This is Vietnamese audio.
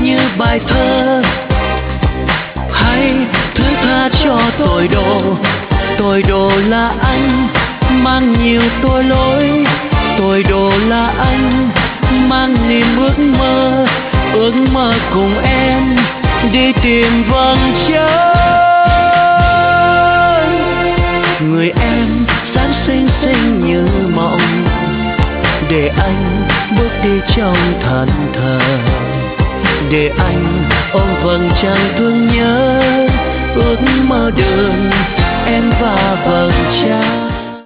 như bài thơ. Hãy thứ tha cho tội đồ là anh mang nhiều tội lỗi, tội đồ là anh mang niềm ước mơ cùng em đi tìm vầng trăng. Người em dáng xinh xinh như mộng, để anh bước đi trong thẫn thờ, để anh ôm vầng trăng thương nhớ ước mơ đường em và vầng trăng.